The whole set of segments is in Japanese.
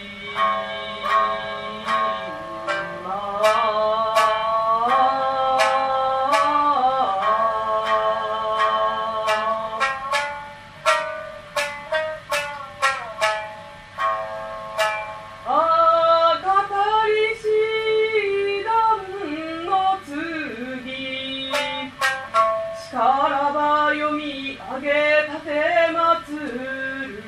力ば読み上げたてまつる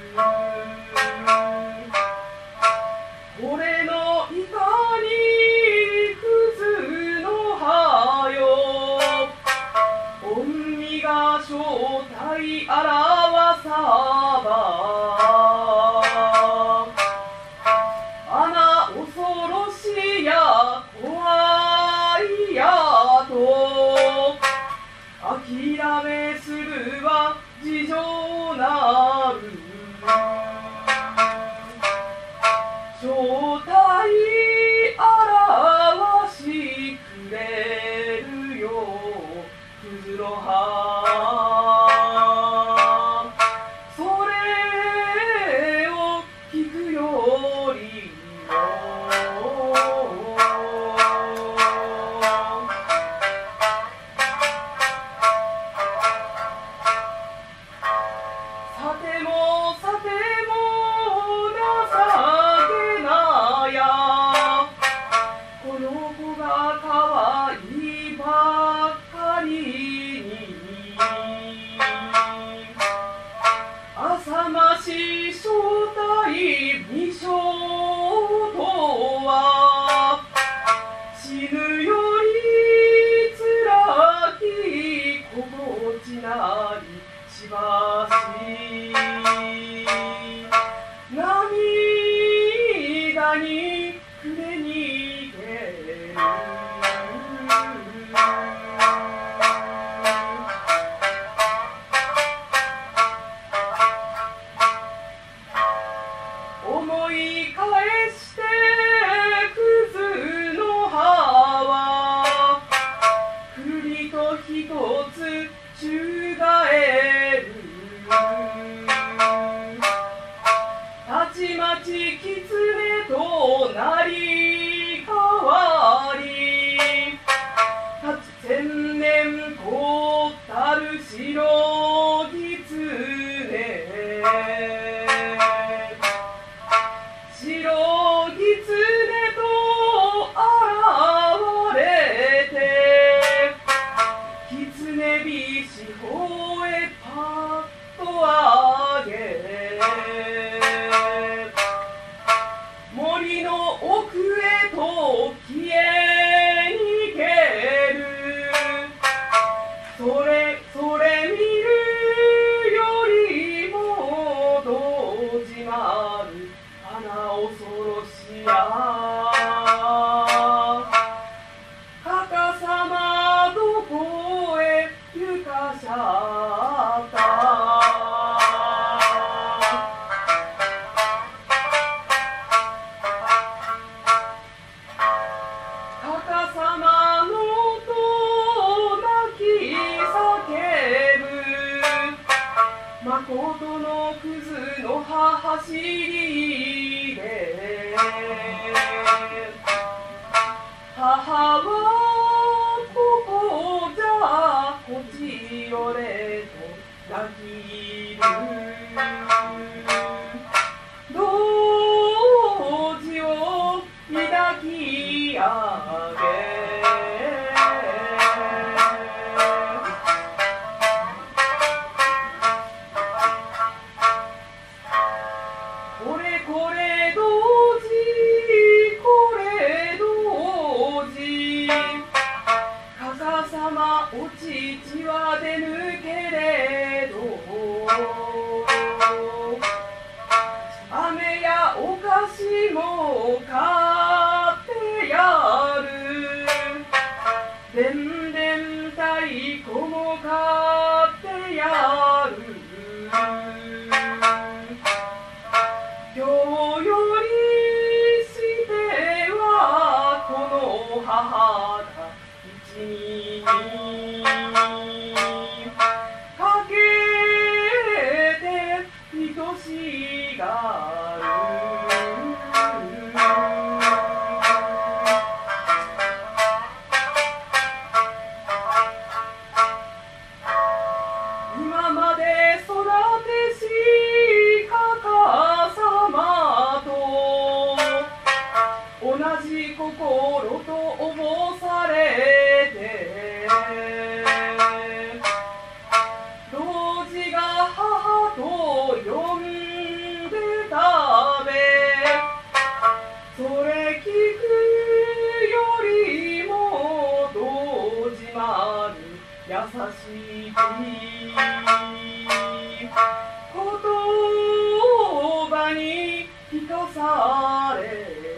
俺のいかにくずの葉よ御身が正体表さば穴恐ろしや怖いやと諦めするは事情なる正体表しくれるよくずの葉それを聞くよりさてもさても情けなやこの子がかわいいばっかりに浅まし正体未生とは死ぬよりつらき心地なりしばし涙に暮れにける思い返してくずの葉は栗とひとつちがえるたちまち狐となり変わり千年こったる白狐白狐と現れて狐火四方へパッと上げ森の奥へと消え逃げるそれ見るよりも動じまる花恐ろしやかかさまどこへ行かしゃったかかさまのと泣き叫ぶまことのくずの葉走りで母はここじゃこちよれと泣き入る同時を抱き上げこれこれ同時これ同時かかさまお父は出ぬけれど飴やお菓子も買ってやるでんでん太鼓も買ってやる今日よりしてはこの母が一にかけて愛しがるじ心とおぼされて老子が母と呼んで食べそれ聞くよりも堂島に優しい言葉に聞かされて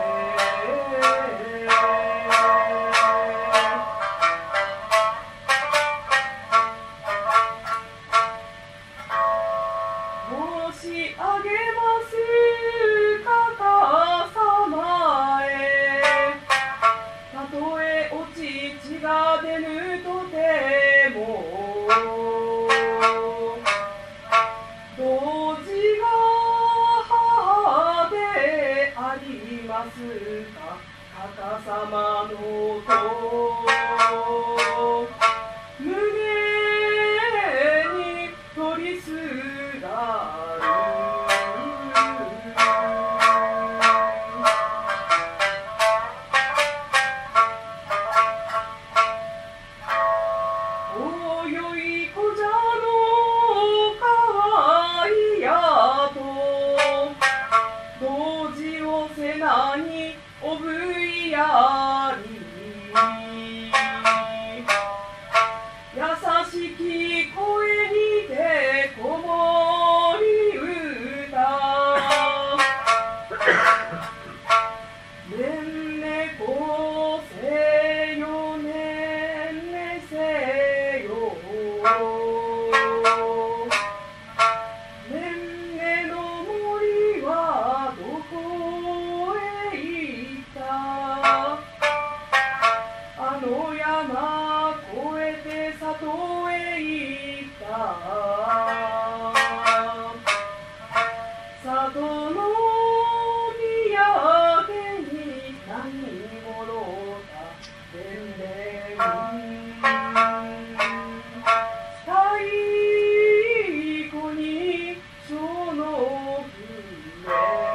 申し上げますかかさまへたとえお乳が出ぬとても同時が母でありますかかかさまのと胸に取りすがるおよいこじゃのかわいやと同時をせなにおぶいやり優しき声にてこもり歌ねんねこせよねんねせよねんねの森はどこへ行ったあの山越えて里へ行った里の土産に何もろたでんでん太鼓に小の笛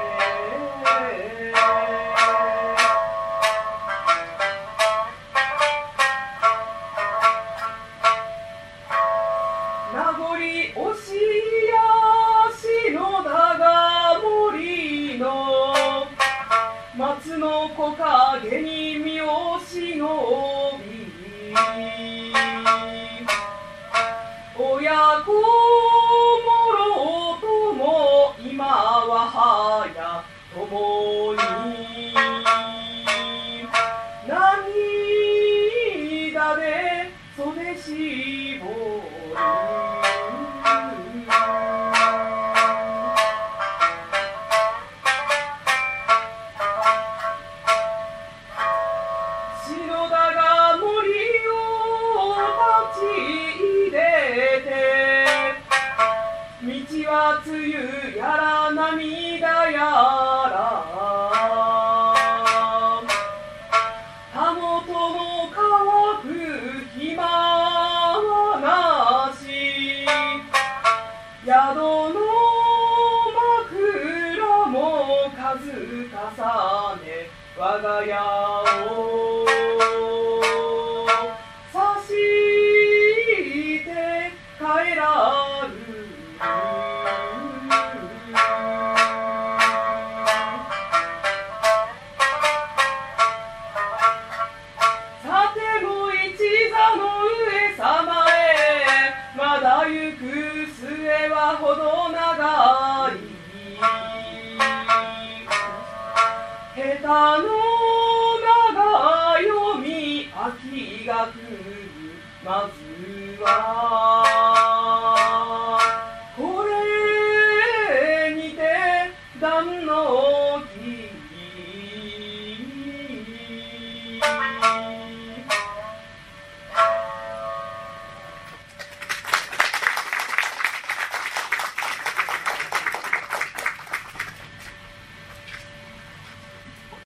名残惜しや篠田が森の松の木陰に身を忍び親子もろとも今ははや共に涙で袖絞る篠田が森を立ち出て道は梅雨やら涙やらたもとの乾く暇はなし宿の枕も数重ね我が家を差して帰らるさても一座の上様へまだ行く末はほど長い下手の長読み秋が来るまずは